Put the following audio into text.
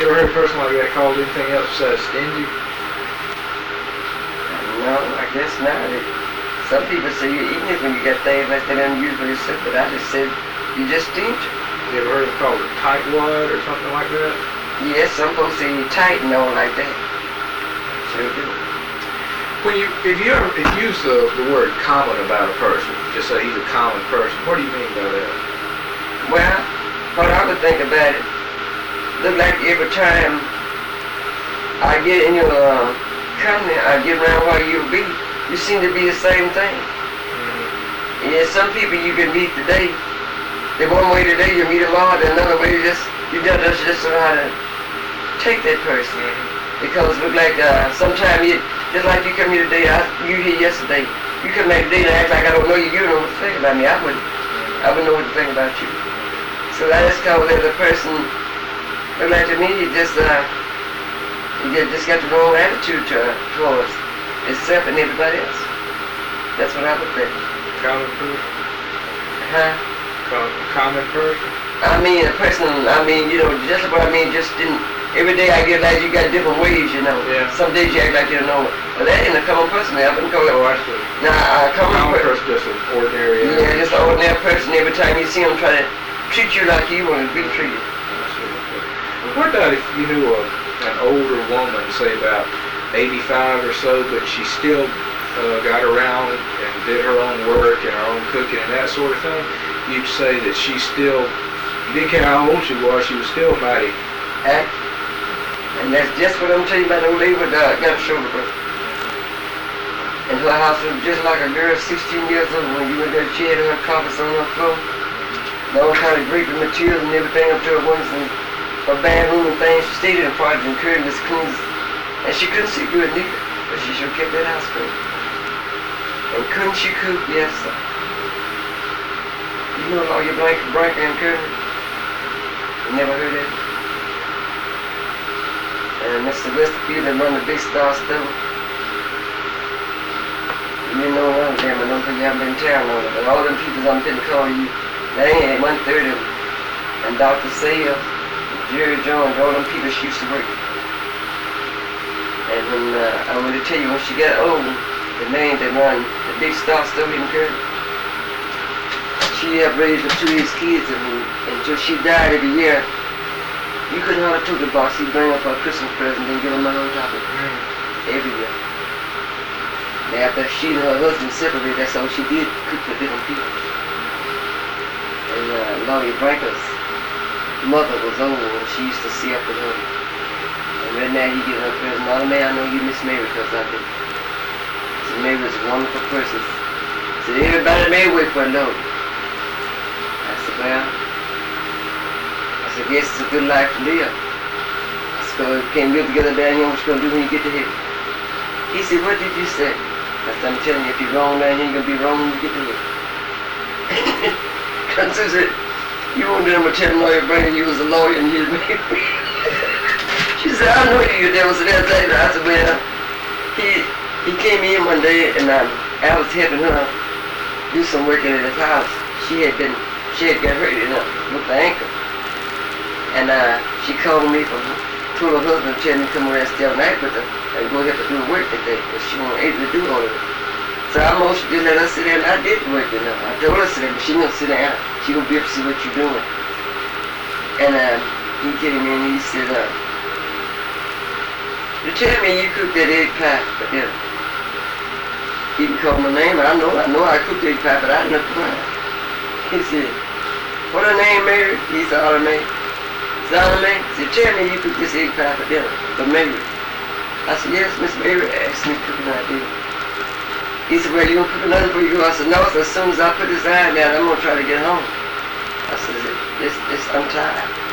You ever heard a person like that called anything else besides stingy? No, I guess not. Some people say you're eating it when you get things like that unusually sick, but I just said you just stingy. You ever heard them called a tightwad or something like that? Yes, some folks say you tight and all like that. Sure do. If you use the word common about a person, just say he's a common person, what do you mean by that? Well, what I would think about it, look like every time I get in your company, I get around where you be, you seem to be the same thing. Mm-hmm. Yeah, some people you can meet today, the one way today you meet tomorrow, the another way you just know how to take that person. Mm-hmm. Because look like sometimes just like you come here today, you here yesterday, you come back today and act like I don't know you, you don't know what to think about me. I wouldn't know what to think about you. So that's called the person, look like to me, you just got the wrong attitude towards yourself and everybody else. That's what I would think. Common person? Huh? Common person? I mean, a person, just what I mean, just didn't. Every day I get like you got different ways, you know. Yeah. Some days you act like you don't know it. But that ain't a common person. I wouldn't call it. Oh, I see. Nah, common person just an ordinary. Yeah, just an ordinary person. Every time you see him, try to treat you like you want to be treated. I see. Okay. What about if you knew an older woman, say about 85 or so, but she still got around and did her own work and her own cooking and that sort of thing? You'd say that she still, you didn't care how old she was still mighty. And that's just what I'm telling you about the old lady with got a shoulder break. And her house was just like a girl 16 years old. When you went there, she had her carpets on her floor. And all kind of draping materials and everything up to her windows and her bathroom and things. She stayed in the project and curtains clean. And she couldn't see good neither. But she sure kept that house clean. And couldn't she cook? Yes, sir. You know all your blanket and curtain? You never heard that? And Mr. Westerfield that run the Big Star Store. You know none of them, I don't think you haven't been telling on it. But all them people I'm going to call you, they ain't 1/3 of them. And Dr. Sales, Jerry Jones, all them people she used to work with. And when I want to tell you, when she got old, the man that run the Big Star Store in Curry, she had raised the 2 of his kids until she died every year. You couldn't hardly took the box. He'd bring up her Christmas present and give them money on top of it. Every year. And after she and her husband separated, that's all she did, cook for different people. And Lottie Branker's mother was old and she used to see up with her. And right now he getting her present. Now, man, I know you miss Mary because I do. So Mary was a wonderful person. So everybody may wait for a load. I said, well, I guess it's a good life to live. So we can't live together down here, what you gonna do when you get to heaven? He said, what did you say? I said, I'm telling you, if you're wrong down here, you're gonna be wrong when you get to heaven. Because I said, you won't them tell him lawyer bringing you as a lawyer and you'd make me. She said, I know you, devil. So that's like that. I said, well, he came in one day and I was helping her do some work in his house. She had got hurt with the ankle. And she called me told her husband to tell me to come around and stay all night with her and go help her do the work that day, but she wasn't able to do all of it. So I most just let her sit there and I did the work enough. I told her to sit there, but she didn't sit down. She gonna be able to see what you're doing. And he came in and he said, you tell me you cooked that egg pie for dinner. He didn't call my name, but I know I cooked egg pie, but I didn't know the name. He said, what her name, Mary? He said, her name. Solomon said, tell me you cooked this egg pie for dinner, for Mary. I said, yes, Miss Mary asked me to cook an idea. He said, well, you gonna cook another for you? I said, no, so as soon as I put this iron down, I'm gonna try to get home. I said, I'm tired.